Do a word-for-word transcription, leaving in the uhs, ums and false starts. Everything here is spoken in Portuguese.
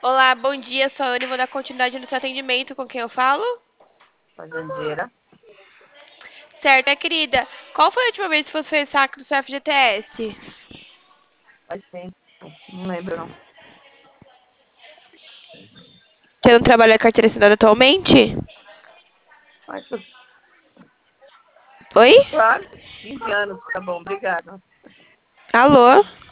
Olá, bom dia, sou a Anne, vou dar continuidade no seu atendimento com quem eu falo. Fazendeira. Certo, é querida. Qual foi a última vez que você fez saque do seu F G T S? Faz tempo. Não lembro, não. Você não trabalha a carteira assinada atualmente? Mas, Oi? claro, quinze anos, tá bom, obrigada. Alô?